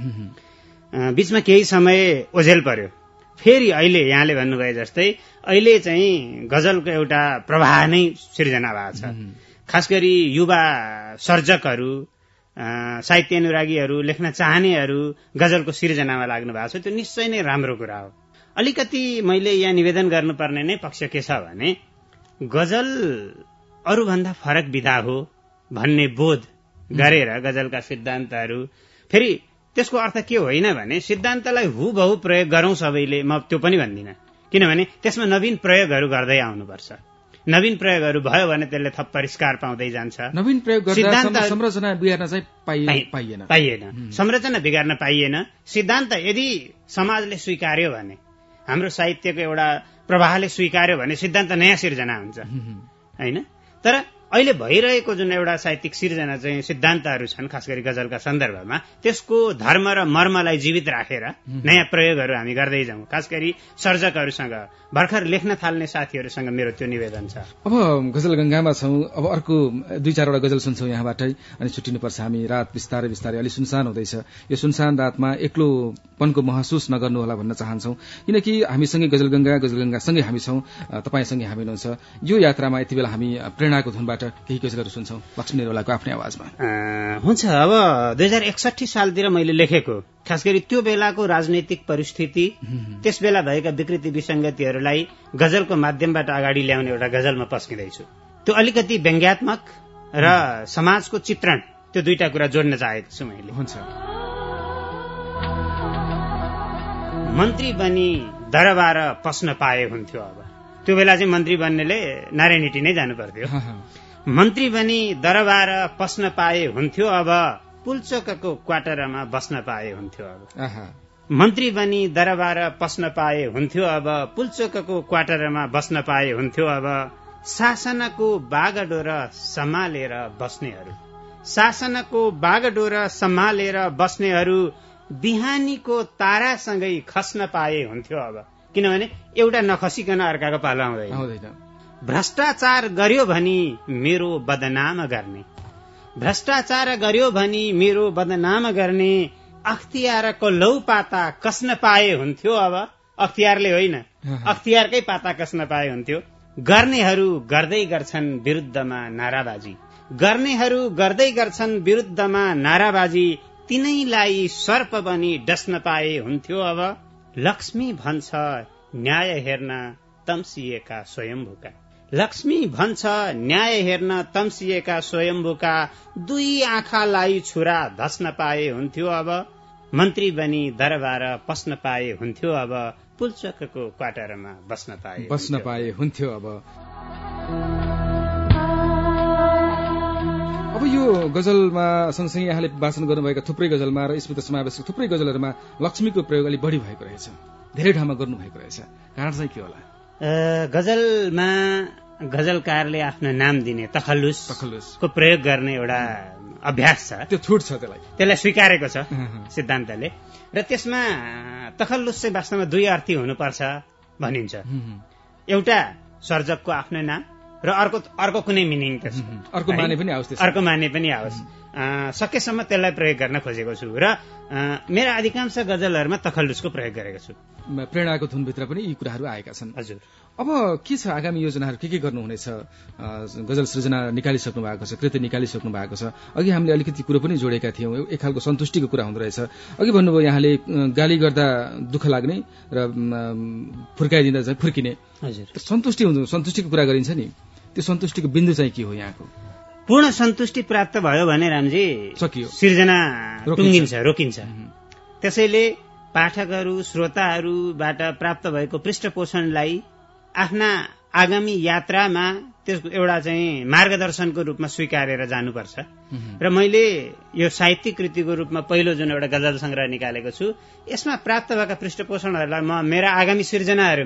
बीचमा केही समय ओझेल पर्यो, फेरि अहिले यहाँले भन्नुभए जस्तै अहिले चाहिँ गजलको एउटा प्रवाह नै सिर्जना भएको छ। खास गरी युवा सर्जकहरू, साहित्य अनुरागीहरू, लेख्न चाहनेहरू गजलको सिर्जनामा लाग्नु भएको छ। त्यो निश्चय नै राम्रो कुरा हो। अलिकति मैले यहाँ निवेदन गर्नुपर्ने नै पक्ष के छ भने गजल अरूभन्दा फरक विधा हो भन्ने बोध गरेर गजलका सिद्धान्तहरू, फेरि त्यसको अर्थ के होइन भने सिद्धान्तलाई हुबहु प्रयोग गरौं सबैले, म त्यो पनि भन्दिनँ। किनभने त्यसमा नवीन प्रयोगहरू गर्दै आउनुपर्छ। नवीन प्रयोगहरू भयो भने त्यसले थप परिष्कार पाउँदै जान्छ। नवीन प्रयोग गर्दा संरचना बिगार्न चाहिँ पाइएन पाइएन संरचना बिगार्न पाइएन। सिद्धान्त यदि समाजले स्वीकार्यो भने, हाम्रो साहित्यको एउटा प्रवाहले स्वीकार्यो भने सिद्धान्त नयाँ सिर्जना हुन्छ होइन। तर अहिले भइरहेको जुन एउटा साहित्यिक सिर्जना चाहिँ सिद्धान्तहरू छन्, खास गरी गजलका सन्दर्भमा, त्यसको धर्म र मर्मलाई जीवित राखेर नयाँ प्रयोगहरू हामी गर्दै जाउँ। खास गरी सर्जकहरूसँग, भर्खर लेख्न थाल्ने साथीहरूसँग मेरो त्यो निवेदन छ। अब गजल गंगामा छौं, अब अर्को दुई चारवटा गजल सुन्छौं यहाँबाटै, अनि छुट्टिनुपर्छ हामी। रात बिस्तारै बिस्तारै अलि सुनसान हुँदैछ। यो सुनसान रातमा एक्लोपनको महसुस नगर्नु होला भन्न चाहन्छौं, किनकि हामीसँगै गजल गंगा गजल गंगासँगै हामी छौं, तपाईसँगै हामी हुनुहुन्छ। यो यात्रामा यति बेला हामी प्रेरणाको धुनबाट केही गजलहरू सुन्छौं लक्ष्मी निरौलाको आफ्नै आवाजमा। हुन्छ। अब दुई हजार एकसठी सालतिर मैले लेखेको, खास गरी त्यो बेलाको राजनैतिक परिस्थिति, त्यस बेला भएका विकृति विसंगतिहरूलाई गजलको माध्यमबाट अगाडि ल्याउने एउटा गजलमा पस्किँदैछु। त्यो अलिकति व्यङ्ग्यात्मक र समाजको चित्रण, त्यो दुईटा कुरा जोड्न चाहेको छु मैले। हुन्छ। मन्त्री बनी दरबार पस्न पाए हुन्थ्यो। अब त्यो बेला चाहिँ मन्त्री बन्नेले नारायणहिटी नै जानु पर्थ्यो। मन्त्री बनी दरबार पस्न पाए हुन्थ्यो, अब पुलचोकको क्वार्टरमा बस्न पाए हुन्थ्यो। अब मन्त्री बनी दरबार पस्न पाए हुन्थ्यो, अब पुलचोकको क्वार्टरमा बस्न पाए हुन्थ्यो। अब शासनको बागडोर सम्हालेर बस्नेहरू, शासनको बागडोर सम्हालेर बस्नेहरू बिहानीको तारासँगै खस्न पाए हुन्थ्यो। अब किनभने एउटा नखसिकन अर्काको पालो आउँदैन। भ्रष्टाचार गर्यो भनी मेरो बदनाम गर्ने, भ्रष्टाचार गर्यो भनी मेरो बदनाम गर्ने अख्तियारको लौ पाता कस्न पाए हुन्थ्यो। अब अख्तियारले होइन, अख्तियारकै पाता कस्न पाए हुन्थ्यो। गर्नेहरू गर्दै गर्छन् विरुद्धमा नाराबाजी, गर्नेहरू गर्दै गर्छन् विरुद्धमा नाराबाजी, तिनैलाई सर्प बनी डस्न पाए हुन्थ्यो। अब लक्ष्मी भन्छ न्याय हेर्न तम्सिएका स्वयम्भूका, लक्ष्मी भन्छ न्याय हेर्न तम्सिएका स्वयम्भूका, दुई आँखालाई छुरा धस्न पाए हुन्थ्यो। अब मन्त्री बनी दरबार पस्न पाए हुन्थ्यो, अब पुलचोकको क्वार्टरमा बस्न पाए बस्न पाए हुन्थ्यो। अब अब यो गजलमा सँगसँगै यहाँले वाचन गर्नुभएका थुप्रै गजलमा र स्मृति समावेशको थुप्रै गजलहरूमा लक्ष्मीको प्रयोग अलि बढी भएको रहेछ, धेरै ठाउँमा गर्नुभएको रहेछ। कारण चाहिँ के होला? गजलमा गजलकारले आफ्नो नाम दिने तखल्लुस तखल्लुसको प्रयोग गर्ने एउटा अभ्यास छ, त्यो छुट छ, त्यसलाई त्यसलाई स्वीकारेको छ सिद्धान्तले। र त्यसमा तखल्लुस चाहिँ वास्तवमा दुई अर्थी हुनुपर्छ भनिन्छ। एउटा सर्जकको आफ्नो नाम र अर्को अर्को कुनै मिनिङ, अर्को माने पनि आओस्, अर्को माने पनि आओस्। सकेसम्म त्यसलाई प्रयोग गर्न खोजेको छु र मेरा अधिकांश गजलहरूमा तखल्लुसको प्रयोग गरेको छु। प्रेरणाको धुनभित्र पनि यी कुराहरू आएका छन्। हजुर। अब के छ आगामी योजनाहरू, के के गर्नुहुनेछ? गजल सृजना निकालिसक्नु भएको छ, कृति निकालिसक्नु भएको छ। अघि हामीले अलिकति कुरो पनि जोडेका थियौँ, एक खालको सन्तुष्टिको कुरा हुँदो रहेछ। अघि भन्नुभयो यहाँले गाली गर्दा दुःख लाग्ने र फुर्काइदिँदा चाहिँ फुर्किने। हजुर। सन्तुष्टि हुन्छ, सन्तुष्टिको कुरा गरिन्छ नि, त्यो सन्तुष्टिको बिन्दु चाहिँ के हो यहाँको? पूर्ण सन्तुष्टि प्राप्त भयो भने रामजी सकियो, सिर्जना टुङ्गिन्छ, रोकिन्छ। त्यसैले पाठकहरू श्रोताहरूबाट प्राप्त भएको पृष्ठपोषणलाई आफ्ना आगामी यात्रामा त्यसको एउटा चाहिँ मार्गदर्शनको रूपमा स्वीकारेर जानुपर्छ। र मैले यो साहित्यिक कृतिको रूपमा पहिलो जुन एउटा गजल संग्रह निकालेको छु, यसमा प्राप्त भएका पृष्ठपोषणहरूलाई म मेरा आगामी सिर्जनाहरूमा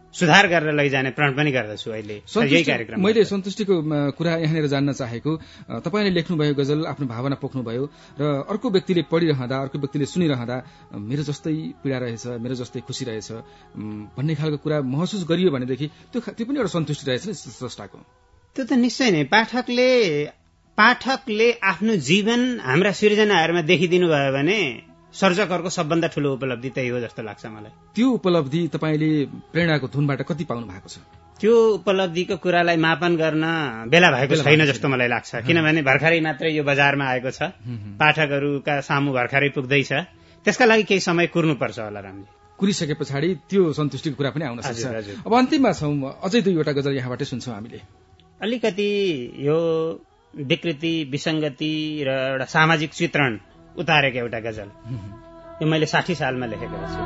सुधार गरेर लैजाने प्रण पनि गर्दछु अहिले यही कार्यक्रम। मैले सन्तुष्टिको कुरा यहाँनिर जान्न चाहेको, तपाईँले लेख्नुभयो गजल, आफ्नो भावना पोख्नुभयो र अर्को व्यक्तिले पढिरहँदा, अर्को व्यक्तिले सुनिरहँदा मेरो जस्तै पीडा रहेछ, मेरो जस्तै खुसी रहेछ भन्ने खालको कुरा महसुस गरियो भनेदेखि त्यो त्यो पनि एउटा सन्तुष्टि रहेछ नि स्रष्टाको। त्यो त निश्चय नै पाठकले पाठकले आफ्नो जीवन हाम्रा सिर्जनाहरूमा देखिदिनु भयो भने सर्जकहरूको सबभन्दा ठूलो उपलब्धि त्यही हो जस्तो लाग्छ मलाई। त्यो उपलब्धि तपाईँले प्रेरणाको धुनबाट कति पाउनु भएको छ? त्यो उपलब्धिको कुरालाई मापन गर्न बेला भएको छैन जस्तो मलाई लाग्छ, किनभने भर्खरै मात्रै यो बजारमा आएको छ, पाठकहरूका सामु भर्खरै पुग्दैछ, त्यसका लागि केही समय कुर्नुपर्छ होला रामजी। कुरिसके पछाडि त्यो सन्तुष्टिको कुरा पनि आउन सक्छ। अब अन्तिममा छौं, अझै दुईवटा गजल यहाँबाटै सुन्छौं हामीले। अलिकति यो विकृति, विसंगति र एउटा सामाजिक चित्रण उतारेको एउटा गजल, यो मैले साठी सालमा लेखेको छु।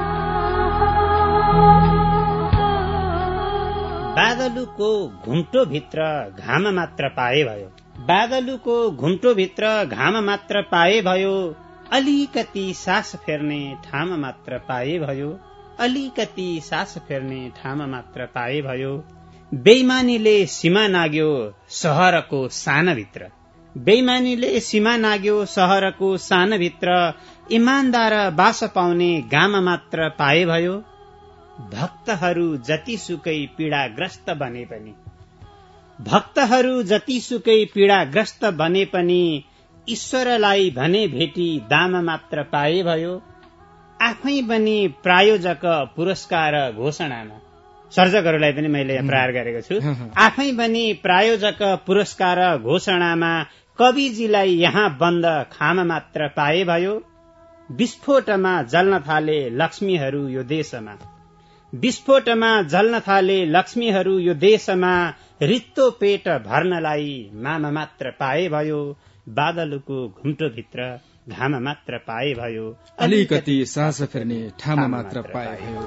बादलुको घुम्टो भित्र घाम मात्र पाए भयो, बादलुको घुम्टो भित्र घाम मात्र पाए भयो, अलिकति सास फेर्ने ठाम मात्र पाए भयो, अलिकति सास फेर्ने ठाम मात्र पाए भयो। बेइमानीले सीमा नाग्यो सहरको सानभित्र, बेइमानीले सीमा नाग्यो सहरको सानभित्र, इमानदार बास पाउने गाम मात्र पाए भयो। भक्तहरू जतिसुकै पीडाग्रस्त बने पनि, भक्तहरू जतिसुकै पीडाग्रस्त बने पनि, ईश्वरलाई भने भेटी दाम मात्र पाए भयो। आफै पनि प्रायोजक पुरस्कार घोषणामा, सर्जकहरूलाई पनि मैले प्रहार गरेको छु, आफै पनि प्रायोजक पुरस्कार घोषणामा, कविजीलाई यहाँ बन्द खाम मात्र पाए भयो। विस्फोटमा जल्न थाले लक्ष्मीहरू यो देशमा, विस्फोटमा जल्न थाले लक्ष्मीहरू यो देशमा, रित्तो पेट भर्नलाई माम मात्र पाए भयो। बादलको घुम्टो भित्र घाम मात्र पाए भयो, अलिकति सास फेर्ने ठाम मात्र पाए भयो।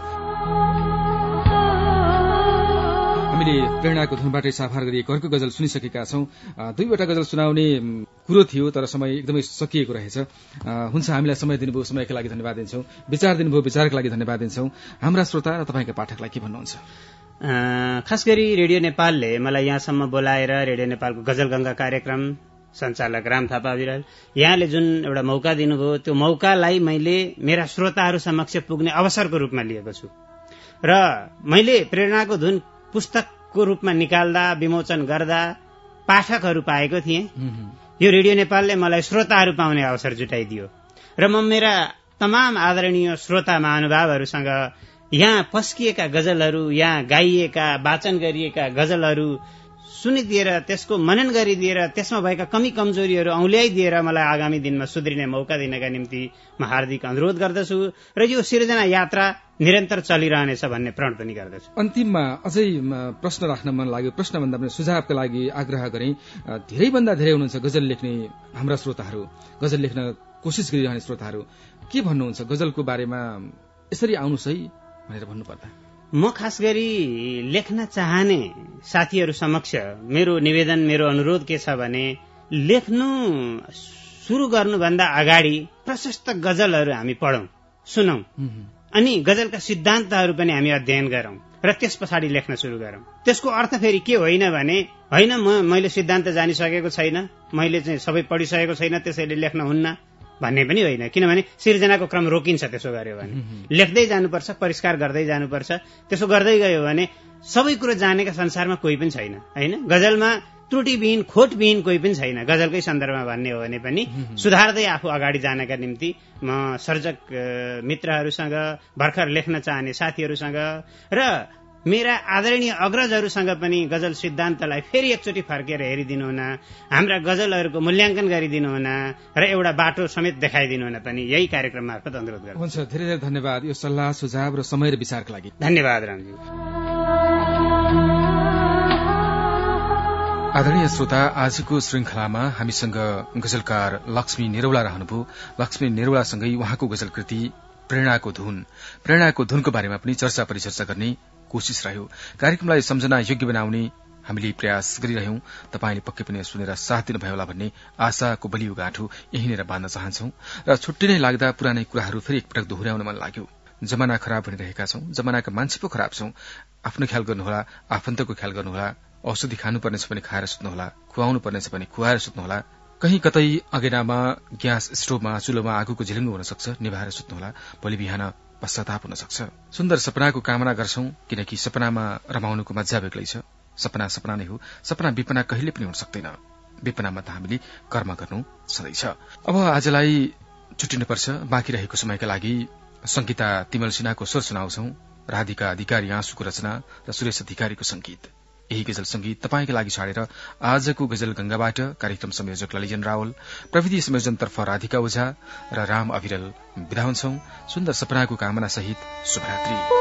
हामीले प्रेरणाको धुनबाटै साफार गरिएको अर्को गजल सुनिसकेका छौं। दुईवटा गजल सुनाउने कुरो थियो तर समय एकदमै सकिएको रहेछ। हुन्छ, हामीलाई समय दिनुभयो, समयका लागि धन्यवाद दिन्छौं। विचार दिनुभयो, विचारका लागि धन्यवाद दिन्छौं। हाम्रा श्रोता र तपाईँका पाठकलाई के भन्नुहुन्छ? खास गरी रेडियो नेपालले मलाई यहाँसम्म बोलाएर रेडियो नेपालको गजल गंगा कार्यक्रम सञ्चालक राम थापा विराल, यहाँले जुन एउटा मौका दिनुभयो, त्यो मौकालाई मैले मेरा श्रोताहरू समक्ष पुग्ने अवसरको रूपमा लिएको छु र मैले प्रेरणाको धुन पुस्तकको रूपमा निकाल्दा, विमोचन गर्दा पाठकहरू पाएको थिएँ। यो रेडियो नेपालले मलाई श्रोताहरू पाउने अवसर जुटाइदियो र म मेरा तमाम आदरणीय श्रोता महानुभावहरूसँग यहाँ पस्किएका गजलहरू, यहाँ गाइएका वाचन गरिएका गजलहरू सुनिदिएर, त्यसको मनन गरिदिएर, त्यसमा भएका कमी कमजोरीहरू औल्याइदिएर मलाई आगामी दिनमा सुध्रिने मौका दिनका निम्ति म हार्दिक अनुरोध गर्दछु र यो सिर्जना यात्रा निरन्तर चलिरहनेछ भन्ने प्रण पनि गर्दछु। अन्तिममा अझै प्रश्न राख्न मन लाग्यो, प्रश्न भन्दा पनि सुझावका लागि आग्रह गरे। धेरै भन्दा धेरै हुनुहुन्छ गजल लेख्ने हाम्रा श्रोताहरू, गजल लेख्न कोसिस गरिरहने श्रोताहरू, के भन्नुहुन्छ गजलको बारेमा? यसरी आउनुहोस् है भनेर भन्नुपर्दा म खास गरी लेख्न चाहने साथीहरू समक्ष मेरो निवेदन, मेरो अनुरोध के छ भने, लेख्नु सुरु गर्नुभन्दा अगाडि प्रशस्त गजलहरू हामी पढौं, सुनौं, अनि गजलका सिद्धान्तहरू पनि हामी अध्ययन गरौं र त्यस पछाडि लेख्न सुरु गरौं। त्यसको अर्थ फेरि के होइन भने, होइन म मैले सिद्धान्त जानिसकेको छैन, मैले चाहिँ सबै पढिसकेको छैन त्यसैले लेख्न हुन्न भन्ने पनि होइन, किनभने सिर्जनाको क्रम रोकिन्छ त्यसो गर्यो भने। लेख्दै जानुपर्छ, परिष्कार गर्दै जानुपर्छ। त्यसो गर्दै गयो भने सबै कुरो जानेका संसारमा कोही पनि छैन, होइन? गजलमा त्रुटिविहीन, खोटविहीन कोही पनि छैन गजलकै सन्दर्भमा भन्ने हो भने पनि। सुधार्दै आफू अगाडि जानका निम्ति म सर्जक मित्रहरूसँग, भर्खर लेख्न चाहने साथीहरूसँग र मेरा आदरणीय अग्रजहरूसँग पनि गजल सिद्धान्तलाई फेरि एकचोटि फर्केर हेरिदिनु हुन, हाम्रा गजलहरूको मूल्याङ्कन गरिदिनु हुन र एउटा बाटो समेत देखाइदिनु हुन पनि यही कार्यक्रम मार्फत अनुरोध गर्छु। हुन्छ, धेरै धेरै धन्यवाद यो सल्लाह, सुझाव र समय र विचारका लागि। धन्यवाद रामजी। आदरणीय श्रोता, आजको श्रृंखलामा हामीसँग गजलकार लक्ष्मी निरौला रहनुभयो। लक्ष्मी निरौलासँगै उहाँको गजल कृति प्रेरणाको धुन, प्रेरणाको धुनको बारेमा पनि चर्चा परिचर्चा गर्ने कोशिश रह्यो। कार्यक्रमलाई सम्झना योग्य बनाउने हामीले प्रयास गरिरह्यौं। तपाईले पक्कै पनि सुनेर साथ दिनुभयो होला भन्ने आशाको बलियो गाँठो यहीँनिर बाँध्न चाहन्छौं र छुट्टी नै लाग्दा पुरानै कुराहरू फेरि एकपटक दोहोर्याउन मन लाग्यो। जमाना खराब भनिरहेका छौं, जमानाका मान्छे पो खराब छौं। आफ्नो ख्याल गर्नुहोला, आफन्तको ख्याल गर्नुहोला, औषधि खानुपर्नेछ भने खाएर सुत्नुहोला, खुवाउनु पर्नेछ भने खुवाएर सुत्नुहोला। कहीँ कतै अगेनामा ग्यास स्टोभमा चुलोमा आगोको झिलिङ्गो हुन सक्छ, निभाएर सुत्नुहोला, भोलि बिहान पश्चाताप हुन सक्छ। सुन्दर सपनाको कामना गर्छौं, किनकि सपनामा रमाउनुको मजा बेग्लै छ। सपना सपना नै हो, सपना विपना कहिले पनि हुन सक्दैन। विपनामा त हामीले कर्म गर्नु छँदैछ। अब आजलाई छुट्टिनुपर्छ। बाँकी रहेको समयका लागि संगीता तिमल सिन्हाको स्वर सुनाउँछौं, राधिका अधिकारी आँसुको रचना र सुरेश अधिकारीको संगीत। यही गजल संगीत तपाईका लागि छाडेर आजको गजल गंगाबाट कार्यक्रम संयोजक ललिजन रावल, प्रविधि संयोजनतर्फ राधिका ओझा र राम अविरल विदा हुन्छौं। सुन्दर सपनाको कामना सहित शुभरात्रि।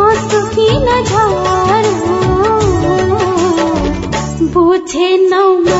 बुझे नौ